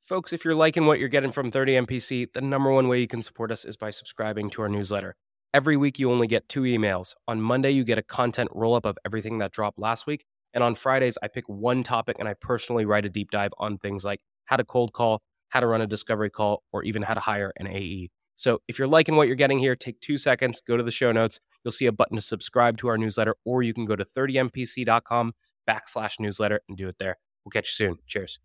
Folks, if you're liking what you're getting from 30MPC, the number one way you can support us is by subscribing to our newsletter. Every week, you only get 2 emails. On Monday, you get a content roll-up of everything that dropped last week. And on Fridays, I pick one topic and I personally write a deep dive on things like how to cold call, how to run a discovery call, or even how to hire an AE. So if you're liking what you're getting here, take 2 seconds, go to the show notes. You'll see a button to subscribe to our newsletter, or you can go to 30mpc.com/newsletter and do it there. We'll catch you soon. Cheers.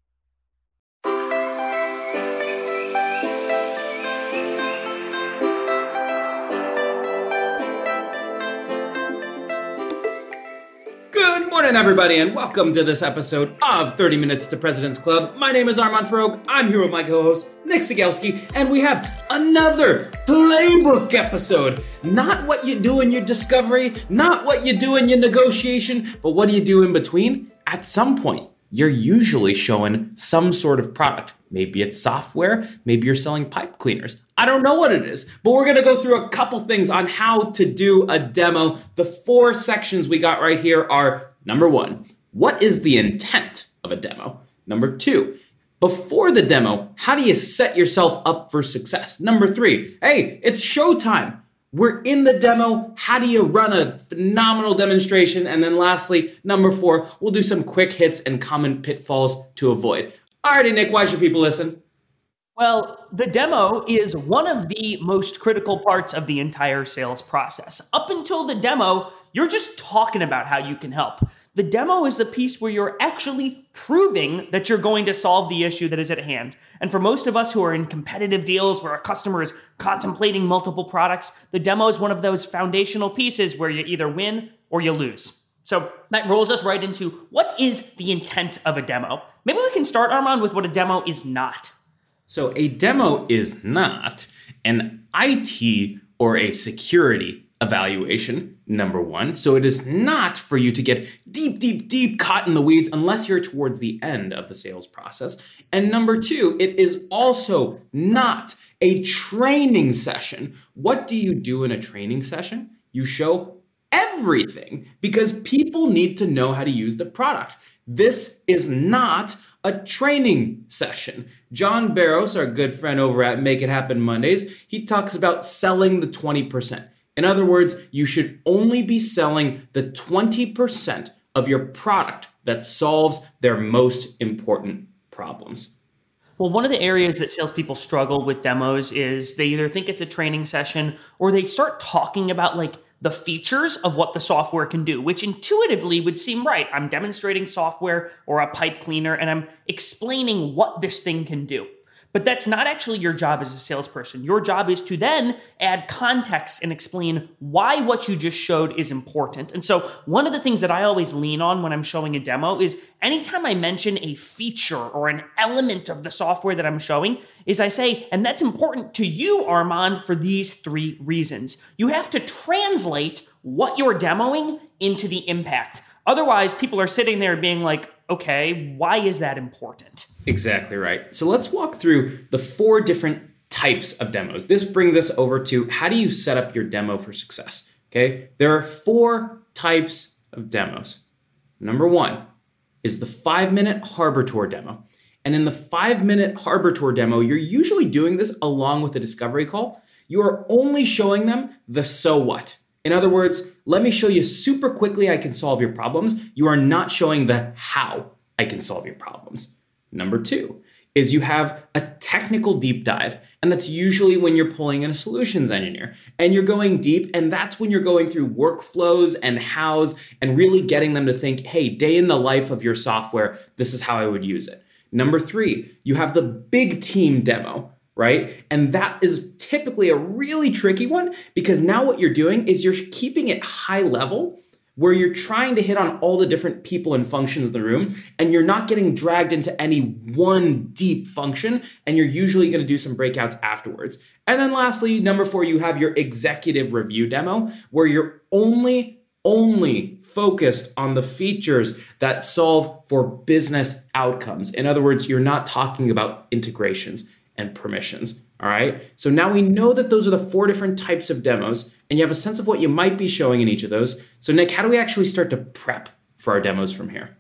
Good morning, everybody, and welcome to this episode of 30 Minutes to President's Club. My name is Armand Farrokh. I'm here with my co-host, Nick Cegelski, and we have another playbook episode. Not what you do in your discovery, not what you do in your negotiation, but what do you do in between? At some point, you're usually showing some sort of product. Maybe it's software, maybe you're selling pipe cleaners. I don't know what it is, but we're gonna go through a couple things on how to do a demo. The 4 sections we got right here are, number 1, what is the intent of a demo? Number 2, before the demo, how do you set yourself up for success? Number 3, hey, it's showtime. We're in the demo. How do you run a phenomenal demonstration? And then lastly, number 4, we'll do some quick hits and common pitfalls to avoid. Alrighty, Nick, why should people listen? Well, the demo is one of the most critical parts of the entire sales process. Up until the demo, you're just talking about how you can help. The demo is the piece where you're actually proving that you're going to solve the issue that is at hand. And for most of us who are in competitive deals where a customer is contemplating multiple products, the demo is one of those foundational pieces where you either win or you lose. So that rolls us right into what is the intent of a demo. Maybe we can start, Armand, with what a demo is not. So a demo is not an IT or a security evaluation, number 1. So it is not for you to get deep caught in the weeds unless you're towards the end of the sales process. And number 2, it is also not a training session. What do you do in a training session? You show everything because people need to know how to use the product. This is not a training session. John Barrows, our good friend over at Make It Happen Mondays, he talks about selling the 20%. In other words, you should only be selling the 20% of your product that solves their most important problems. Well, one of the areas that salespeople struggle with demos is they either think it's a training session or they start talking about the features of what the software can do, which intuitively would seem right. I'm demonstrating software or a pipe cleaner and I'm explaining what this thing can do. But that's not actually your job as a salesperson. Your job is to then add context and explain why what you just showed is important. And so one of the things that I always lean on when I'm showing a demo is anytime I mention a feature or an element of the software that I'm showing is I say, and that's important to you, Armand, for these 3 reasons. You have to translate what you're demoing into the impact. Otherwise, people are sitting there being like, okay, why is that important? Exactly right. So let's walk through the 4 different types of demos. This brings us over to how do you set up your demo for success? Okay, there are 4 types of demos. Number 1 is the 5-minute Harbor Tour demo. And in the 5-minute Harbor Tour demo, you're usually doing this along with a discovery call. You are only showing them the so what. In other words, let me show you super quickly I can solve your problems. You are not showing the how I can solve your problems. Number 2 is you have a technical deep dive, and that's usually when you're pulling in a solutions engineer and you're going deep, and that's when you're going through workflows and hows and really getting them to think, hey, day in the life of your software, this is how I would use it. Number 3, you have the big team demo, right? And that is typically a really tricky one because now what you're doing is you're keeping it high level where you're trying to hit on all the different people and functions of the room, and you're not getting dragged into any one deep function, and you're usually going to do some breakouts afterwards. And then lastly, number 4, you have your executive review demo, where you're only focused on the features that solve for business outcomes. In other words, you're not talking about integrations and permissions. All right. So now we know that those are the 4 different types of demos, and you have a sense of what you might be showing in each of those. So Nick, how do we actually start to prep for our demos from here?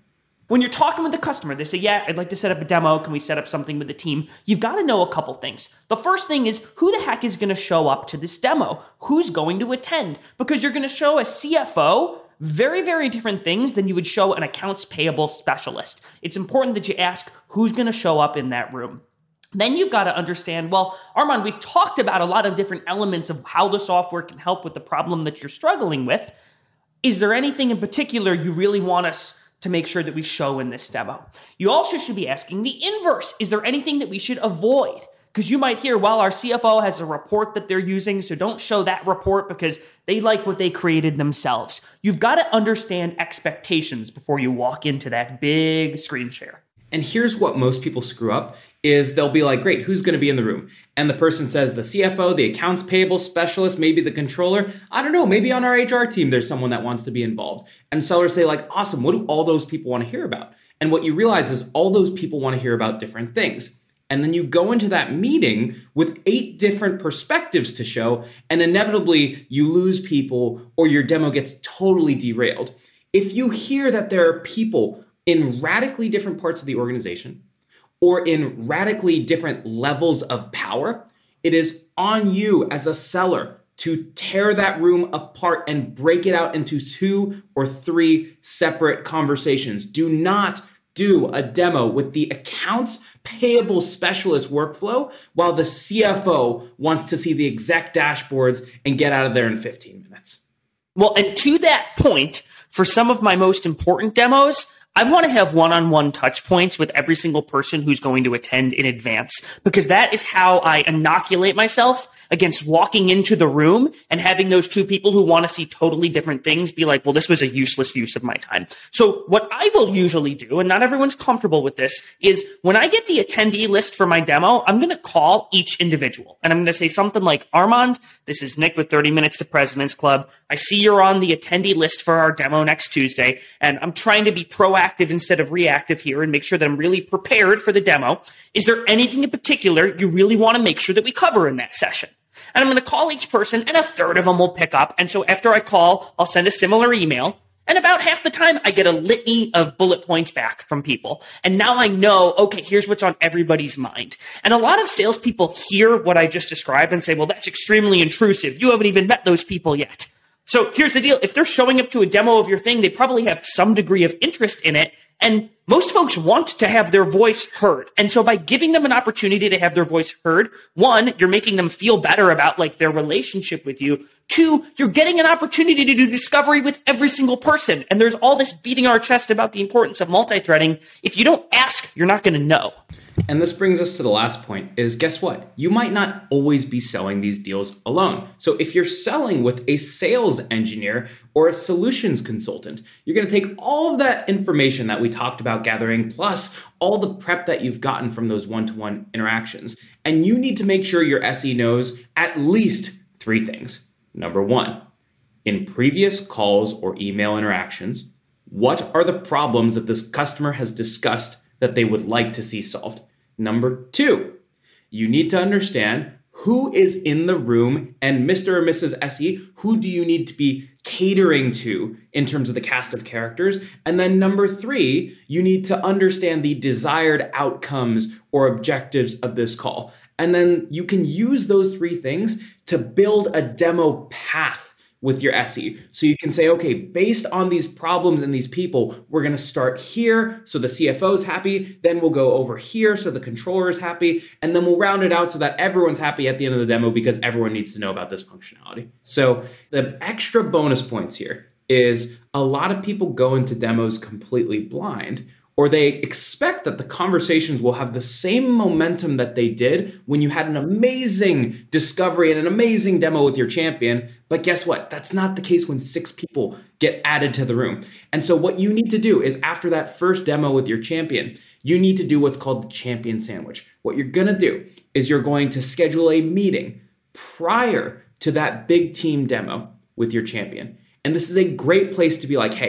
When you're talking with the customer, they say, yeah, I'd like to set up a demo. Can we set up something with the team? You've got to know a couple things. The first thing is, who the heck is going to show up to this demo? Who's going to attend? Because you're going to show a CFO very, very different things than you would show an accounts payable specialist. It's important that you ask who's going to show up in that room. Then you've got to understand, well, Armand, we've talked about a lot of different elements of how the software can help with the problem that you're struggling with. Is there anything in particular you really want us to make sure that we show in this demo? You also should be asking the inverse. Is there anything that we should avoid? Because you might hear, well, our CFO has a report that they're using, so don't show that report because they like what they created themselves. You've got to understand expectations before you walk into that big screen share. And here's what most people screw up is they'll be like, great, who's going to be in the room? And the person says the CFO, the accounts payable specialist, maybe the controller. I don't know, maybe on our HR team, there's someone that wants to be involved. And sellers say like, awesome, what do all those people want to hear about? And what you realize is all those people want to hear about different things. And then you go into that meeting with 8 different perspectives to show, and inevitably you lose people or your demo gets totally derailed. If you hear that there are people in radically different parts of the organization or in radically different levels of power, it is on you as a seller to tear that room apart and break it out into 2 or 3 separate conversations. Do not do a demo with the accounts payable specialist workflow while the CFO wants to see the exact dashboards and get out of there in 15 minutes. Well, and to that point, for some of my most important demos, I want to have one-on-one touch points with every single person who's going to attend in advance, because that is how I inoculate myself against walking into the room and having those 2 people who want to see totally different things be like, well, this was a useless use of my time. So what I will usually do, and not everyone's comfortable with this, is when I get the attendee list for my demo, I'm going to call each individual. And I'm going to say something like, Armand, this is Nick with 30 Minutes to President's Club. I see you're on the attendee list for our demo next Tuesday, and I'm trying to be proactive instead of reactive here and make sure that I'm really prepared for the demo. Is there anything in particular you really want to make sure that we cover in that session? And I'm going to call each person, and a third of them will pick up. And so after I call, I'll send a similar email. And about half the time, I get a litany of bullet points back from people. And now I know, okay, here's what's on everybody's mind. And a lot of salespeople hear what I just described and say, well, that's extremely intrusive. You haven't even met those people yet. So here's the deal. If they're showing up to a demo of your thing, they probably have some degree of interest in it. And most folks want to have their voice heard. And so by giving them an opportunity to have their voice heard, 1, you're making them feel better about like their relationship with you. 2, you're getting an opportunity to do discovery with every single person. And there's all this beating our chest about the importance of multi-threading. If you don't ask, you're not going to know. And this brings us to the last point is, guess what? You might not always be selling these deals alone. So if you're selling with a sales engineer or a solutions consultant, you're going to take all of that information that we talked about gathering, plus all the prep that you've gotten from those one-to-one interactions. And you need to make sure your SE knows at least 3 things. Number 1, in previous calls or email interactions, what are the problems that this customer has discussed that they would like to see solved? Number 2, you need to understand who is in the room, and Mr. or Mrs. SE, who do you need to be catering to in terms of the cast of characters? And then number 3, you need to understand the desired outcomes or objectives of this call. And then you can use those 3 things to build a demo path with your SE. So you can say, okay, based on these problems and these people, we're going to start here so the CFO is happy, then we'll go over here so the controller is happy, and then we'll round it out so that everyone's happy at the end of the demo because everyone needs to know about this functionality. So the extra bonus points here is a lot of people go into demos completely blind, or they expect that the conversations will have the same momentum that they did when you had an amazing discovery and an amazing demo with your champion. But guess what? That's not the case when 6 people get added to the room. And so what you need to do is after that first demo with your champion, you need to do what's called the champion sandwich. What you're going to do is you're going to schedule a meeting prior to that big team demo with your champion. And this is a great place to be like, hey,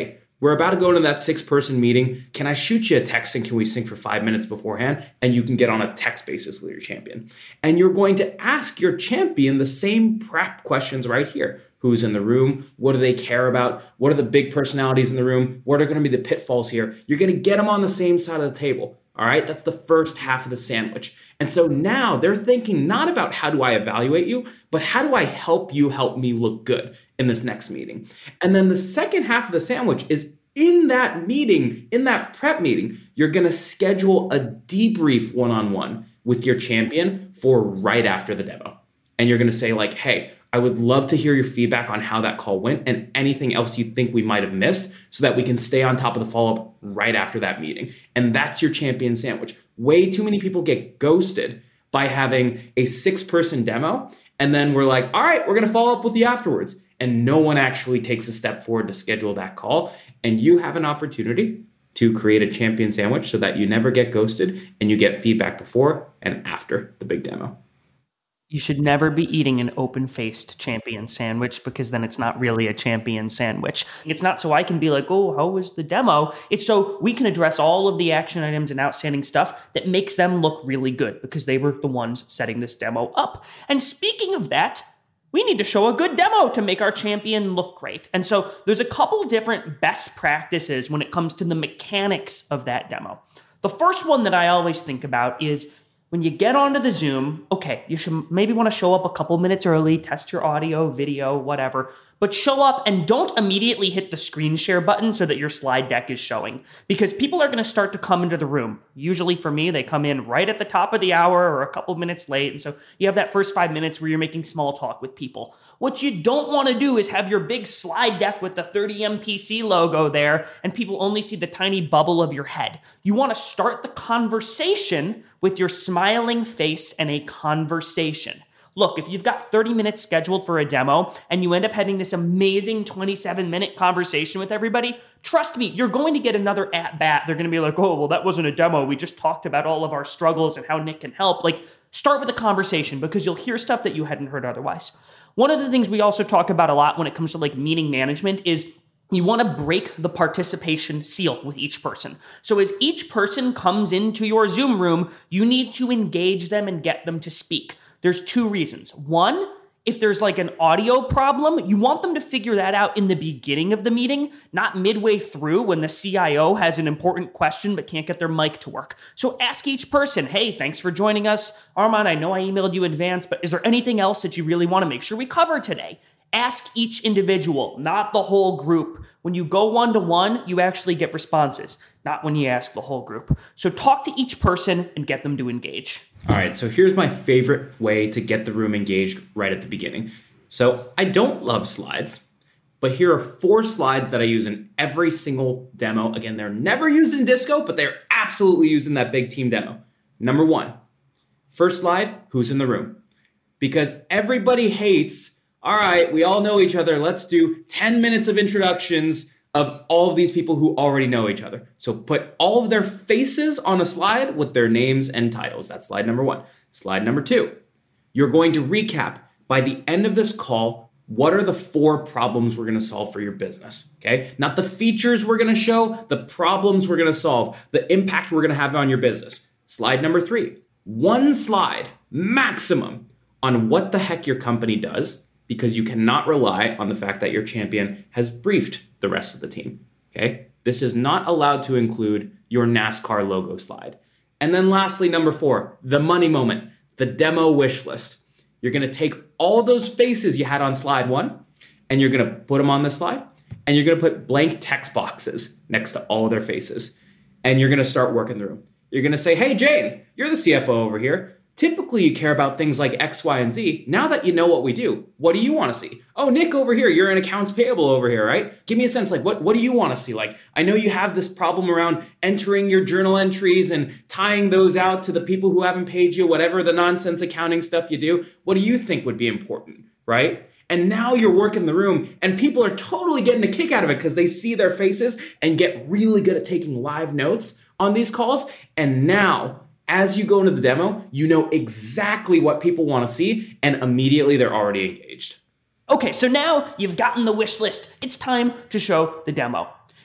we're about to go into that 6-person meeting. Can I shoot you a text and can we sync for 5 minutes beforehand? And you can get on a text basis with your champion. And you're going to ask your champion the same prep questions right here. Who's in the room? What do they care about? What are the big personalities in the room? What are going to be the pitfalls here? You're going to get them on the same side of the table. All right, that's the first half of the sandwich. And so now they're thinking not about how do I evaluate you, but how do I help you help me look good in this next meeting? And then the second half of the sandwich is in that meeting, in that prep meeting, you're going to schedule a debrief one-on-one with your champion for right after the demo. And you're going to say like, hey, I would love to hear your feedback on how that call went and anything else you think we might have missed so that we can stay on top of the follow-up right after that meeting. And that's your champion sandwich. Way too many people get ghosted by having a 6-person demo. And then we're like, all right, we're going to follow up with you afterwards. And no one actually takes a step forward to schedule that call. And you have an opportunity to create a champion sandwich so that you never get ghosted and you get feedback before and after the big demo. You should never be eating an open-faced champion sandwich because then it's not really a champion sandwich. It's not so I can be like, oh, how was the demo? It's so we can address all of the action items and outstanding stuff that makes them look really good because they were the ones setting this demo up. And speaking of that, we need to show a good demo to make our champion look great. And so there's a couple different best practices when it comes to the mechanics of that demo. The first one that I always think about is when you get onto the Zoom, okay, you should maybe want to show up a couple minutes early, test your audio, video, whatever, but show up and don't immediately hit the screen share button so that your slide deck is showing because people are going to start to come into the room. Usually for me, they come in right at the top of the hour or a couple minutes late. And so you have that first 5 minutes where you're making small talk with people. What you don't want to do is have your big slide deck with the 30 MPC logo there and people only see the tiny bubble of your head. You want to start the conversation with your smiling face and a conversation. Look, if you've got 30 minutes scheduled for a demo and you end up having this amazing 27-minute conversation with everybody, trust me, you're going to get another at-bat. They're going to be like, oh, well, that wasn't a demo. We just talked about all of our struggles and how Nick can help. Like, start with a conversation because you'll hear stuff that you hadn't heard otherwise. One of the things we also talk about a lot when it comes to like meeting management is you want to break the participation seal with each person. So as each person comes into your Zoom room, you need to engage them and get them to speak. There's 2 reasons. One, if there's like an audio problem, you want them to figure that out in the beginning of the meeting, not midway through when the CIO has an important question but can't get their mic to work. So ask each person, hey, thanks for joining us. Armand, I know I emailed you in advance, but is there anything else that you really want to make sure we cover today? Ask each individual, not the whole group. When you go one-to-one, you actually get responses, not when you ask the whole group. So talk to each person and get them to engage. All right, so here's my favorite way to get the room engaged right at the beginning. So I don't love slides, but here are 4 slides that I use in every single demo. Again, they're never used in Disco, but they're absolutely used in that big team demo. Number 1, first slide, who's in the room? Because everybody hates, all right, we all know each other. Let's do 10 minutes of introductions of all of these people who already know each other. So put all of their faces on a slide with their names and titles. That's slide number 1. Slide number 2, you're going to recap by the end of this call, what are the 4 problems we're going to solve for your business, okay? Not the features we're going to show, the problems we're going to solve, the impact we're going to have on your business. Slide number 3, 1 slide maximum on what the heck your company does, because you cannot rely on the fact that your champion has briefed the rest of the team, okay? This is not allowed to include your NASCAR logo slide. And then lastly, number 4, the money moment, the demo wish list. You're gonna take all those faces you had on slide 1, and you're gonna put them on this slide, and you're gonna put blank text boxes next to all of their faces. And you're gonna start working through. You're gonna say, hey, Jane, you're the CFO over here. Typically, you care about things like X, Y, and Z. Now that you know what we do, what do you want to see? Oh, Nick over here, you're an accounts payable over here, right? Give me a sense, like, what do you want to see? Like, I know you have this problem around entering your journal entries and tying those out to the people who haven't paid you, whatever the nonsense accounting stuff you do. What do you think would be important, right? And now you're working the room and people are totally getting a kick out of it because they see their faces and get really good at taking live notes on these calls. And now, as you go into the demo, you know exactly what people want to see, and immediately they're already engaged. Okay, so now you've gotten the wish list. It's time to show the demo.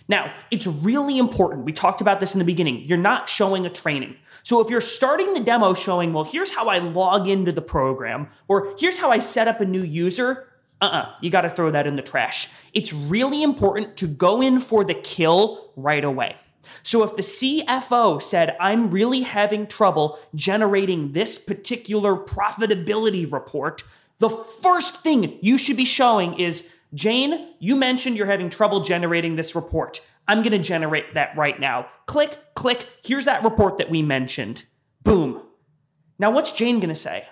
Now, it's really important. We talked about this in the beginning. You're not showing a training. So if you're starting the demo showing, well, here's how I log into the program, or here's how I set up a new user, you got to throw that in the trash. It's really important to go in for the kill right away. So if the CFO said, I'm really having trouble generating this particular profitability report, the first thing you should be showing is, Jane, you mentioned you're having trouble generating this report. I'm going to generate that right now. Click, click. Here's that report that we mentioned. Boom. Now, what's Jane going to say?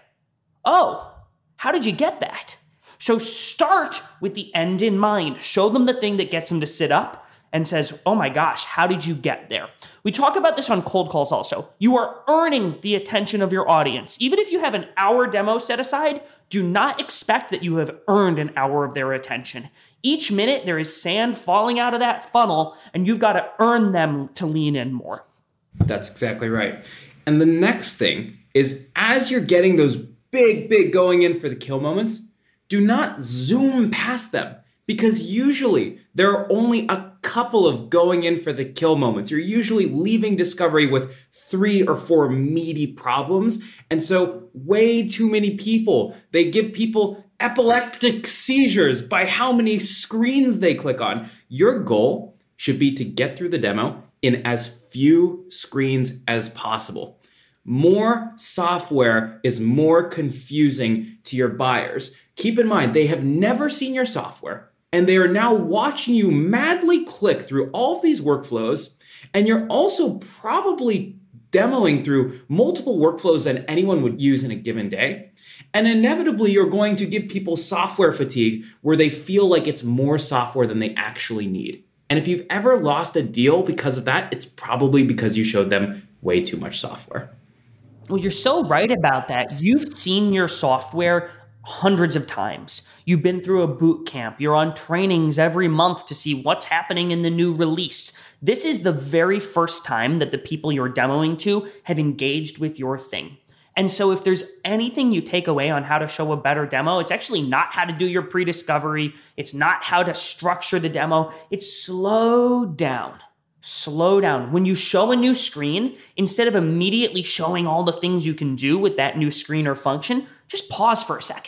Oh, how did you get that? So start with the end in mind. Show them the thing that gets them to sit up and says, oh my gosh, how did you get there? We talk about this on cold calls also. You are earning the attention of your audience. Even if you have an hour demo set aside, do not expect that you have earned an hour of their attention. Each minute there is sand falling out of that funnel, and you've got to earn them to lean in more. That's exactly right. And the next thing is, as you're getting those big going in for the kill moments, do not zoom past them, because usually there are only a couple of going in for the kill moments. You're usually leaving discovery with 3 or 4 meaty problems. And so way too many people, they give people epileptic seizures by how many screens they click on. Your goal should be to get through the demo in as few screens as possible. More software is more confusing to your buyers. Keep in mind, they have never seen your software, and they are now watching you madly click through all of these workflows. And you're also probably demoing through multiple workflows that anyone would use in a given day. And inevitably, you're going to give people software fatigue where they feel like it's more software than they actually need. And if you've ever lost a deal because of that, it's probably because you showed them way too much software. Well, you're so right about that. You've seen your software hundreds of times. You've been through a boot camp. You're on trainings every month to see what's happening in the new release. This is the very first time that the people you're demoing to have engaged with your thing. And so if there's anything you take away on how to show a better demo, it's actually not how to do your pre-discovery. It's not how to structure the demo. It's slow down. Slow down. When you show a new screen, instead of immediately showing all the things you can do with that new screen or function, just pause for a second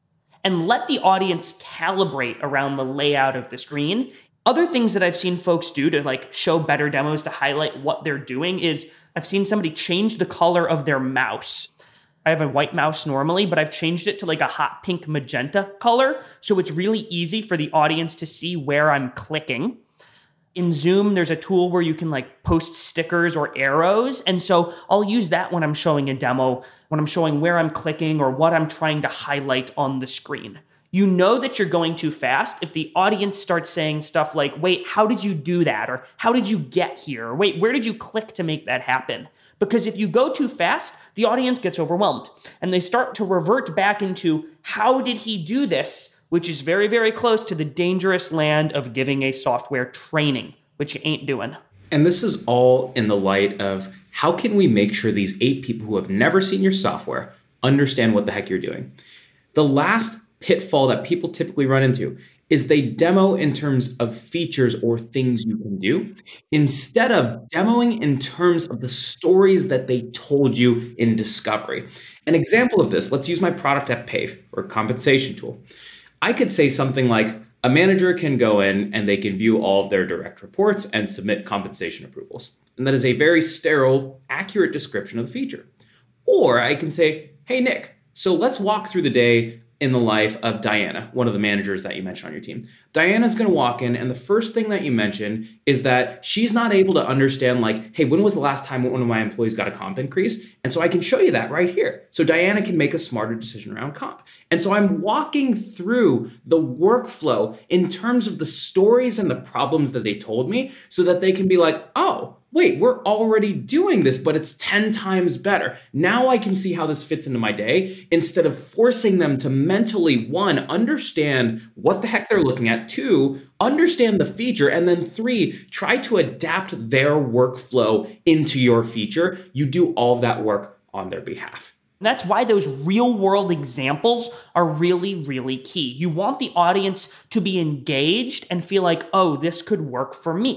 and let the audience calibrate around the layout of the screen. Other things that I've seen folks do to show better demos to highlight what they're doing is I've seen somebody change the color of their mouse. I have a white mouse normally, but I've changed it to a hot pink magenta color. So it's really easy for the audience to see where I'm clicking. In Zoom, there's a tool where you can post stickers or arrows. And so I'll use that when I'm showing a demo, when I'm showing where I'm clicking or what I'm trying to highlight on the screen. You know that you're going too fast if the audience starts saying stuff like, wait, how did you do that? Or how did you get here? Or wait, where did you click to make that happen? Because if you go too fast, the audience gets overwhelmed and they start to revert back into how did he do this? Which is very, very close to the dangerous land of giving a software training, which you ain't doing. And this is all in the light of how can we make sure these 8 people who have never seen your software understand what the heck you're doing? The last pitfall that people typically run into is they demo in terms of features or things you can do, instead of demoing in terms of the stories that they told you in discovery. An example of this, let's use my product at Pave or compensation tool. I could say something like, a manager can go in and they can view all of their direct reports and submit compensation approvals. And that is a very sterile, accurate description of the feature. Or I can say, hey, Nick, so let's walk through the day in the life of Diana, one of the managers that you mentioned on your team. Diana's going to walk in, and the first thing that you mention is that she's not able to understand, hey, when was the last time one of my employees got a comp increase? And so I can show you that right here. So Diana can make a smarter decision around comp. And so I'm walking through the workflow in terms of the stories and the problems that they told me so that they can be like, oh, wait, we're already doing this, but it's 10 times better. Now I can see how this fits into my day instead of forcing them to mentally, 1, understand what the heck they're looking at, 2, understand the feature, and then 3, try to adapt their workflow into your feature. You do all of that work on their behalf. That's why those real world examples are really, really key. You want the audience to be engaged and feel like, oh, this could work for me.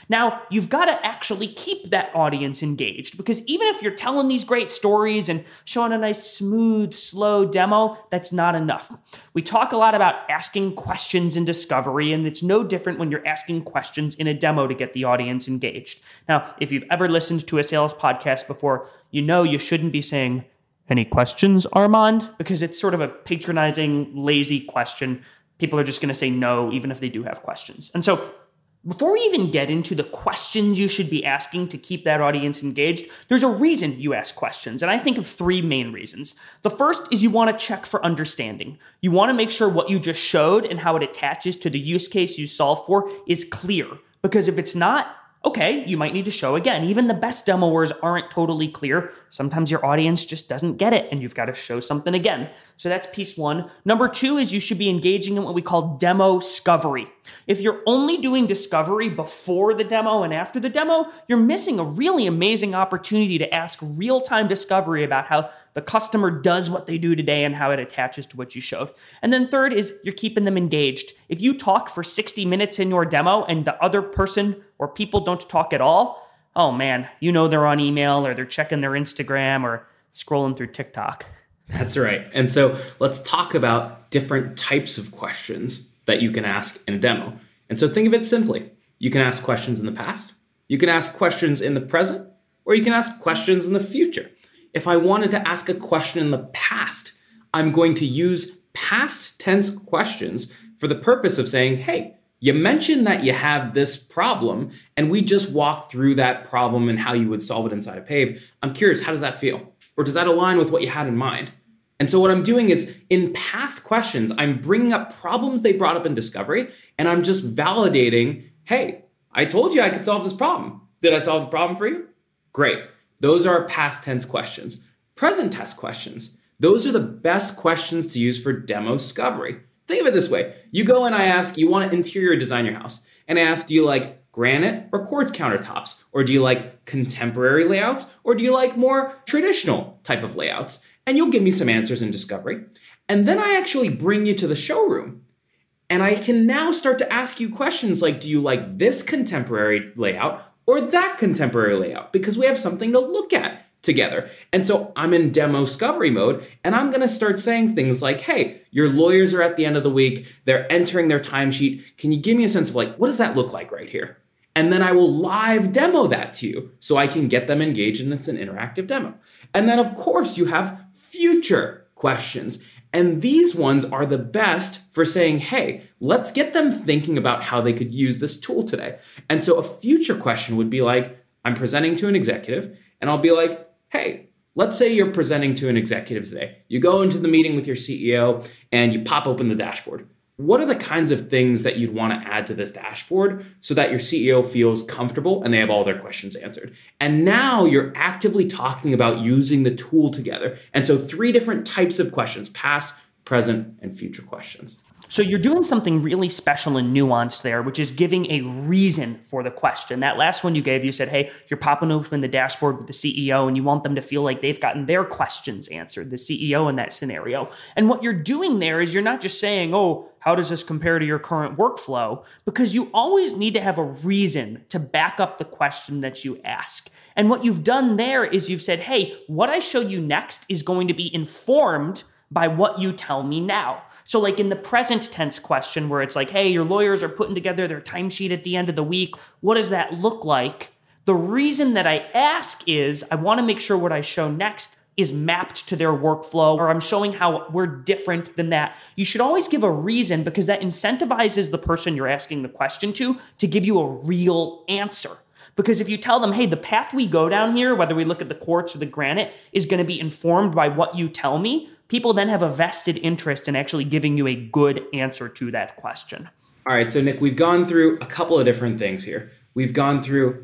Now, you've got to actually keep that audience engaged, because even if you're telling these great stories and showing a nice, smooth, slow demo, that's not enough. We talk a lot about asking questions in discovery, and it's no different when you're asking questions in a demo to get the audience engaged. Now, if you've ever listened to a sales podcast before, you know you shouldn't be saying, "Any questions, Armand?" Because it's sort of a patronizing, lazy question. People are just going to say no, even if they do have questions. And so before we even get into the questions you should be asking to keep that audience engaged, there's a reason you ask questions. And I think of three main reasons. The first is you want to check for understanding. You want to make sure what you just showed and how it attaches to the use case you solve for is clear. Because if it's not, okay, you might need to show again. Even the best demoers aren't totally clear. Sometimes your audience just doesn't get it, and you've got to show something again. So that's piece one. Number two is you should be engaging in what we call demo discovery. If you're only doing discovery before the demo and after the demo, you're missing a really amazing opportunity to ask real-time discovery about how the customer does what they do today and how it attaches to what you showed. And then third is you're keeping them engaged. If you talk for 60 minutes in your demo and the other person or people don't talk at all, oh man, you know they're on email or they're checking their Instagram or scrolling through TikTok. That's right. And so let's talk about different types of questions that you can ask in a demo. And so think of it simply. You can ask questions in the past, you can ask questions in the present, or you can ask questions in the future. If I wanted to ask a question in the past, I'm going to use past tense questions for the purpose of saying, hey, you mentioned that you have this problem, and we just walked through that problem and how you would solve it inside of Pave. I'm curious, how does that feel? Or does that align with what you had in mind? And so what I'm doing is in past questions, I'm bringing up problems they brought up in discovery, and I'm just validating, hey, I told you I could solve this problem. Did I solve the problem for you? Great. Those are past tense questions. Present tense questions. Those are the best questions to use for demo discovery. Think of it this way. You go and I ask, you want to interior design your house. And I ask, do you like granite or quartz countertops? Or do you like contemporary layouts? Or do you like more traditional type of layouts? And you'll give me some answers in discovery. And then I actually bring you to the showroom. And I can now start to ask you questions like, do you like this contemporary layout or that contemporary layout? Because we have something to look at together. And so I'm in demo discovery mode, and I'm going to start saying things like, hey, your lawyers are at the end of the week. They're entering their timesheet. Can you give me a sense of like, what does that look like right here? And then I will live demo that to you so I can get them engaged, and it's an interactive demo. And then of course you have future questions. And these ones are the best for saying, hey, let's get them thinking about how they could use this tool today. And so a future question would be like, I'm presenting to an executive, and I'll be like, hey, let's say you're presenting to an executive today. You go into the meeting with your CEO and you pop open the dashboard. What are the kinds of things that you'd want to add to this dashboard so that your CEO feels comfortable and they have all their questions answered? And now you're actively talking about using the tool together. And so 3 different types of questions: past, present, and future questions. So you're doing something really special and nuanced there, which is giving a reason for the question. That last one you gave, you said, hey, you're popping open the dashboard with the CEO and you want them to feel like they've gotten their questions answered, the CEO in that scenario. And what you're doing there is you're not just saying, oh, how does this compare to your current workflow? Because you always need to have a reason to back up the question that you ask. And what you've done there is you've said, hey, what I show you next is going to be informed by what you tell me now. So like in the present tense question where it's like, hey, your lawyers are putting together their timesheet at the end of the week. What does that look like? The reason that I ask is I want to make sure what I show next is mapped to their workflow, or I'm showing how we're different than that. You should always give a reason, because that incentivizes the person you're asking the question to give you a real answer. Because if you tell them, hey, the path we go down here, whether we look at the quartz or the granite, is going to be informed by what you tell me, people then have a vested interest in actually giving you a good answer to that question. All right, so Nick, we've gone through a couple of different things here. We've gone through,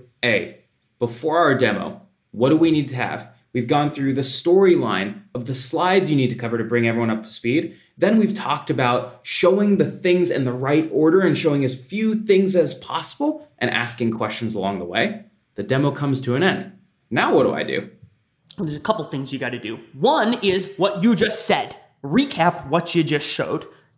before our demo, what do we need to have? We've gone through the storyline of the slides you need to cover to bring everyone up to speed. Then we've talked about showing the things in the right order and showing as few things as possible and asking questions along the way. The demo comes to an end. Now what do I do? Well, there's a couple things you got to do. One is what you just said. Recap what you just showed.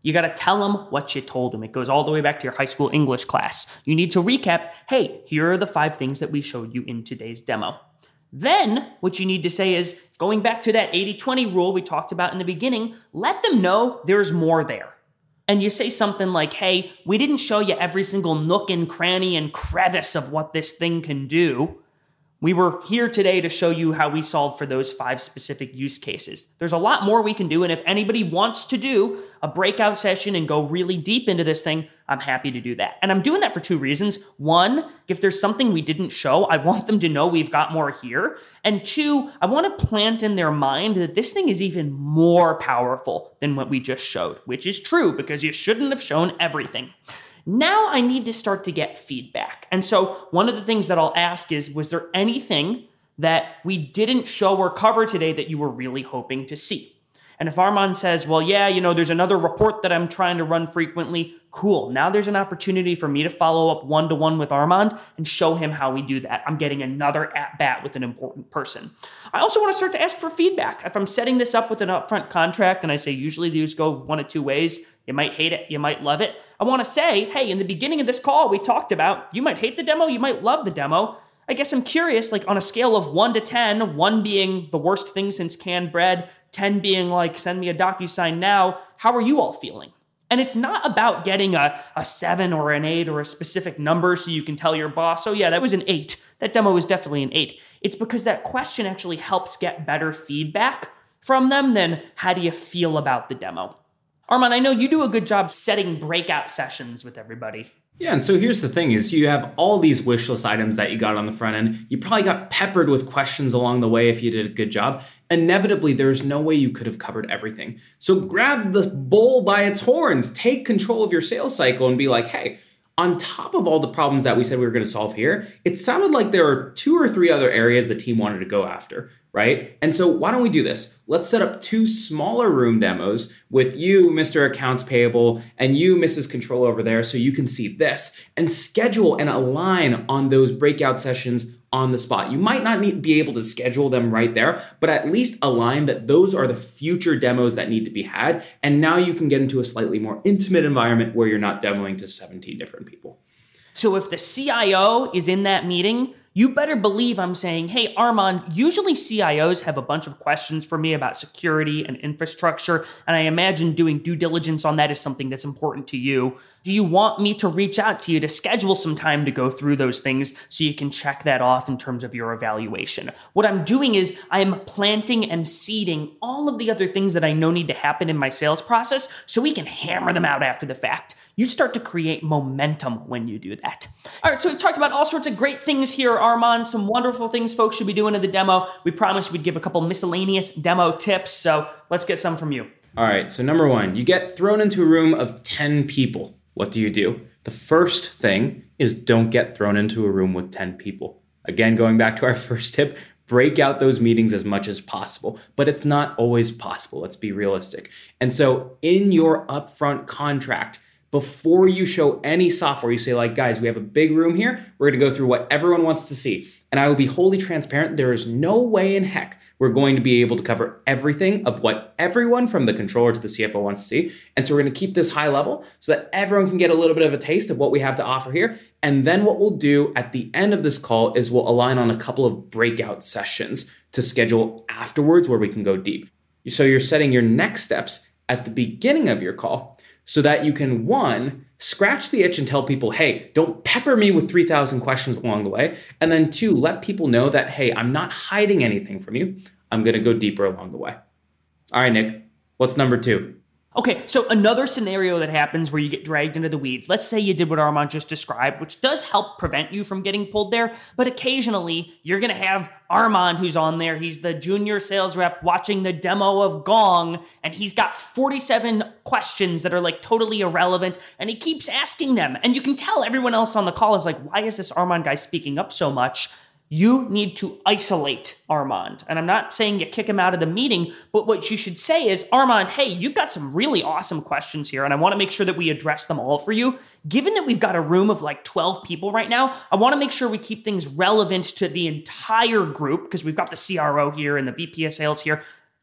You got to tell them what you told them. It goes all the way back to your high school English class. You need to recap, hey, here are the 5 things that we showed you in today's demo. Then what you need to say is, going back to that 80-20 rule we talked about in the beginning, let them know there's more there. And you say something like, hey, we didn't show you every single nook and cranny and crevice of what this thing can do. We were here today to show you how we solve for those 5 specific use cases. There's a lot more we can do, and if anybody wants to do a breakout session and go really deep into this thing, I'm happy to do that. And I'm doing that for 2 reasons. 1, if there's something we didn't show, I want them to know we've got more here. And 2, I want to plant in their mind that this thing is even more powerful than what we just showed, which is true because you shouldn't have shown everything. Now I need to start to get feedback. And so one of the things that I'll ask is, was there anything that we didn't show or cover today that you were really hoping to see? And if Armand says, well, yeah, there's another report that I'm trying to run frequently, cool. Now there's an opportunity for me to follow up one-to-one with Armand and show him how we do that. I'm getting another at-bat with an important person. I also want to start to ask for feedback. If I'm setting this up with an upfront contract and I say usually these go 1 of 2 ways, you might hate it, you might love it. I want to say, hey, in the beginning of this call, we talked about, you might hate the demo, you might love the demo. I guess I'm curious, like on a scale of 1 to 10, 1 being the worst thing since canned bread, 10 being like, send me a DocuSign now, how are you all feeling? And it's not about getting a 7 or an 8 or a specific number so you can tell your boss, oh yeah, that was an 8. That demo was definitely an 8. It's because that question actually helps get better feedback from them than how do you feel about the demo. Armand, I know you do a good job setting breakout sessions with everybody. Yeah, and so here's the thing is you have all these wish list items that you got on the front end. You probably got peppered with questions along the way if you did a good job. Inevitably, there's no way you could have covered everything. So grab the bull by its horns, take control of your sales cycle and be like, hey, on top of all the problems that we said we were going to solve here, it sounded like there are 2 or 3 other areas the team wanted to go after, right? And so why don't we do this? Let's set up 2 smaller room demos with you, Mr. Accounts Payable, and you, Mrs. Control over there, so you can see this and schedule and align on those breakout sessions on the spot. You might not be able to schedule them right there, but at least align that those are the future demos that need to be had. And now you can get into a slightly more intimate environment where you're not demoing to 17 different people. So if the CIO is in that meeting, you better believe I'm saying, hey, Armand, usually CIOs have a bunch of questions for me about security and infrastructure, and I imagine doing due diligence on that is something that's important to you. Do you want me to reach out to you to schedule some time to go through those things so you can check that off in terms of your evaluation? What I'm doing is I'm planting and seeding all of the other things that I know need to happen in my sales process so we can hammer them out after the fact. You start to create momentum when you do that. All right, so we've talked about all sorts of great things here, Armand, some wonderful things folks should be doing in the demo. We promised we'd give a couple miscellaneous demo tips, so let's get some from you. All right, so number 1, you get thrown into a room of 10 people. What do? The first thing is don't get thrown into a room with 10 people. Again, going back to our first tip, break out those meetings as much as possible, but it's not always possible. Let's be realistic. And so in your upfront contract, before you show any software, you say like, guys, we have a big room here. We're going to go through what everyone wants to see. And I will be wholly transparent. There is no way in heck we're going to be able to cover everything of what everyone from the controller to the CFO wants to see. And so we're going to keep this high level so that everyone can get a little bit of a taste of what we have to offer here. And then what we'll do at the end of this call is we'll align on a couple of breakout sessions to schedule afterwards where we can go deep. So you're setting your next steps at the beginning of your call so that you can, 1, scratch the itch and tell people, hey, don't pepper me with 3,000 questions along the way. And then 2, let people know that, hey, I'm not hiding anything from you. I'm going to go deeper along the way. All right, Nick, what's number 2? Okay, so another scenario that happens where you get dragged into the weeds. Let's say you did what Armand just described, which does help prevent you from getting pulled there. But occasionally, you're going to have Armand who's on there. He's the junior sales rep watching the demo of Gong, and he's got 47 questions that are like totally irrelevant, and he keeps asking them. And you can tell everyone else on the call is like, why is this Armand guy speaking up so much? You need to isolate Armand. And I'm not saying you kick him out of the meeting, but what you should say is, Armand, hey, you've got some really awesome questions here, and I want to make sure that we address them all for you. Given that we've got a room of like 12 people right now, I want to make sure we keep things relevant to the entire group because we've got the CRO here and the VP of sales here.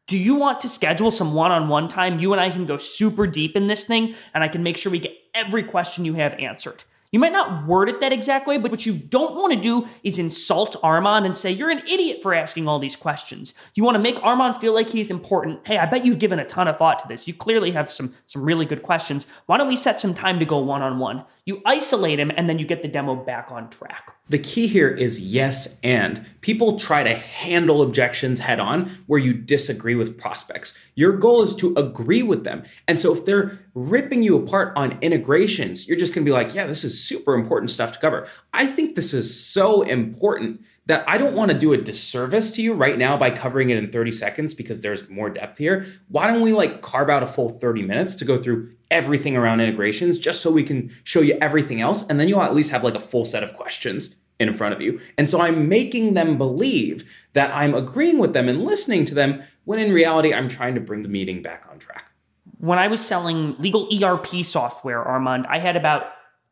Do you want to schedule some one-on-one time? You and I can go super deep in this thing, and I can make sure we get every question you have answered. You might not word it that exact way, but what you don't want to do is insult Armand and say, you're an idiot for asking all these questions. You want to make Armand feel like he's important. Hey, I bet you've given a ton of thought to this. You clearly have some really good questions. Why don't we set some time to go one-on-one? You isolate him, and then you get the demo back on track. The key here is yes and. People try to handle objections head on where you disagree with prospects. Your goal is to agree with them. And so if they're ripping you apart on integrations, you're just going to be like, yeah, this is super important stuff to cover. I think this is so important that I don't want to do a disservice to you right now by covering it in 30 seconds because there's more depth here. Why don't we carve out a full 30 minutes to go through everything around integrations just so we can show you everything else, and then you'll at least have a full set of questions in front of you. And so I'm making them believe that I'm agreeing with them and listening to them when in reality I'm trying to bring the meeting back on track. When I was selling legal ERP software, Armand, I had about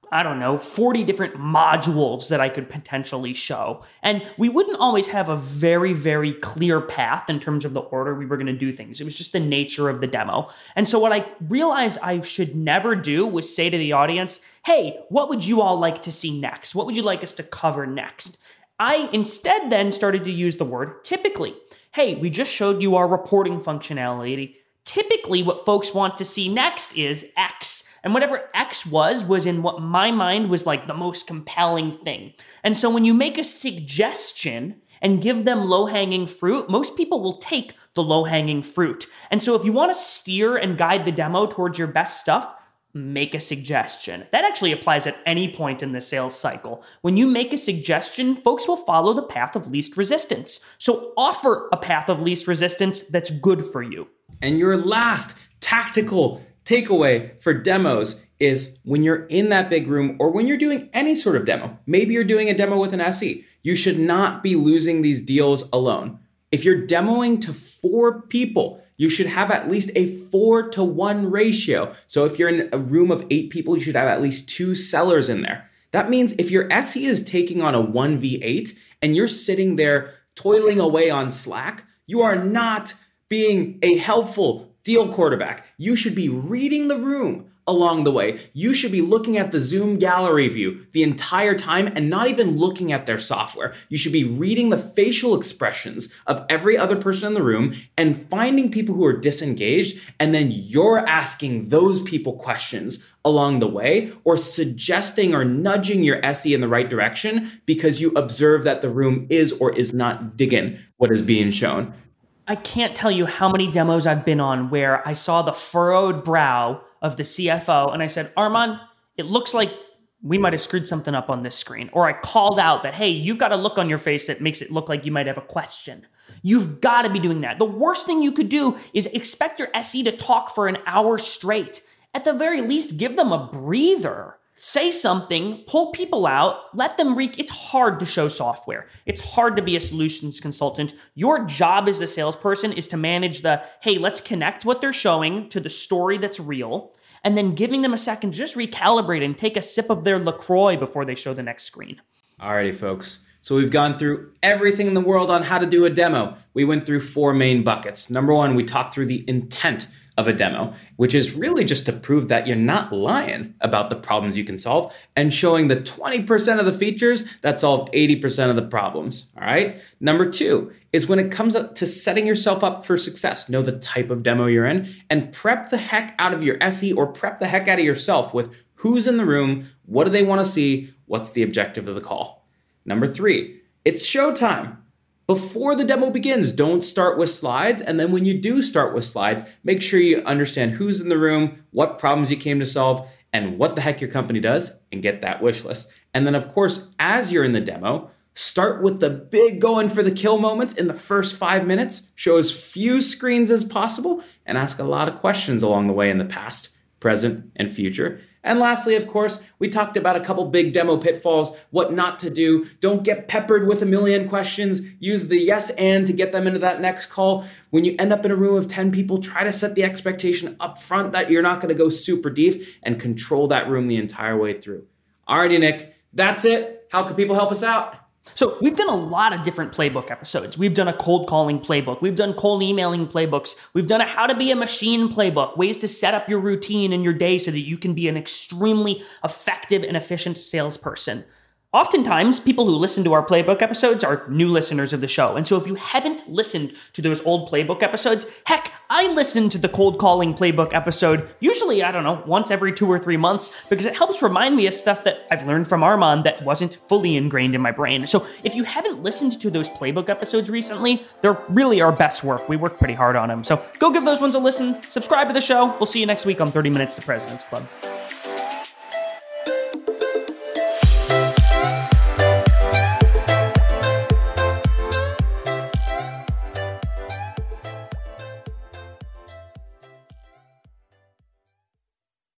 40 different modules that I could potentially show. And we wouldn't always have a very, very clear path in terms of the order we were going to do things. It was just the nature of the demo. And so what I realized I should never do was say to the audience, hey, what would you all like to see next? What would you like us to cover next? I instead then started to use the word typically. Hey, we just showed you our reporting functionality. Typically, what folks want to see next is X. And whatever X was in what my mind was the most compelling thing. And so when you make a suggestion and give them low-hanging fruit, most people will take the low-hanging fruit. And so if you want to steer and guide the demo towards your best stuff, make a suggestion. That actually applies at any point in the sales cycle. When you make a suggestion, folks will follow the path of least resistance. So offer a path of least resistance that's good for you. And your last tactical takeaway for demos is when you're in that big room or when you're doing any sort of demo, maybe you're doing a demo with an SE, you should not be losing these deals alone. If you're demoing to 4 people, you should have at least a 4-to-1 ratio. So if you're in a room of 8 people, you should have at least 2 sellers in there. That means if your SE is taking on a 1v8 and you're sitting there toiling away on Slack, you are not being a helpful deal quarterback. You should be reading the room along the way. You should be looking at the Zoom gallery view the entire time and not even looking at their software. You should be reading the facial expressions of every other person in the room and finding people who are disengaged, and then you're asking those people questions along the way or suggesting or nudging your SE in the right direction because you observe that the room is or is not digging what is being shown. I can't tell you how many demos I've been on where I saw the furrowed brow of the CFO and I said, Armand, it looks like we might have screwed something up on this screen. Or I called out that, hey, you've got a look on your face that makes it look like you might have a question. You've got to be doing that. The worst thing you could do is expect your SE to talk for an hour straight. At the very least, give them a breather. Say something, pull people out, let them It's hard to show software. It's hard to be a solutions consultant. Your job as a salesperson is to manage hey, let's connect what they're showing to the story that's real, and then giving them a second to just recalibrate and take a sip of their LaCroix before they show the next screen. Alrighty, folks. So we've gone through everything in the world on how to do a demo. We went through 4 main buckets. Number 1, we talked through the intent of a demo, which is really just to prove that you're not lying about the problems you can solve and showing the 20% of the features that solve 80% of the problems. All right. Number 2 is when it comes up to setting yourself up for success, know the type of demo you're in and prep the heck out of your SE or prep the heck out of yourself with who's in the room, what do they want to see, what's the objective of the call. Number 3, it's showtime. Before the demo begins, don't start with slides. And then when you do start with slides, make sure you understand who's in the room, what problems you came to solve, and what the heck your company does, and get that wish list. And then, of course, as you're in the demo, start with the big going for the kill moments in the first 5 minutes, show as few screens as possible, and ask a lot of questions along the way in the past, present, and future. And lastly, of course, we talked about a couple big demo pitfalls, what not to do. Don't get peppered with a million questions. Use the yes and to get them into that next call. When you end up in a room of 10 people, try to set the expectation up front that you're not going to go super deep and control that room the entire way through. Alrighty, Nick, that's it. How can people help us out? So we've done a lot of different playbook episodes. We've done a cold calling playbook. We've done cold emailing playbooks. We've done a how to be a machine playbook, ways to set up your routine in your day so that you can be an extremely effective and efficient salesperson. Oftentimes, people who listen to our playbook episodes are new listeners of the show. And so if you haven't listened to those old playbook episodes, heck, I listen to the cold calling playbook episode usually, once every 2 or 3 months, because it helps remind me of stuff that I've learned from Armand that wasn't fully ingrained in my brain. So if you haven't listened to those playbook episodes recently, they're really our best work. We work pretty hard on them. So go give those ones a listen. Subscribe to the show. We'll see you next week on 30 Minutes to President's Club.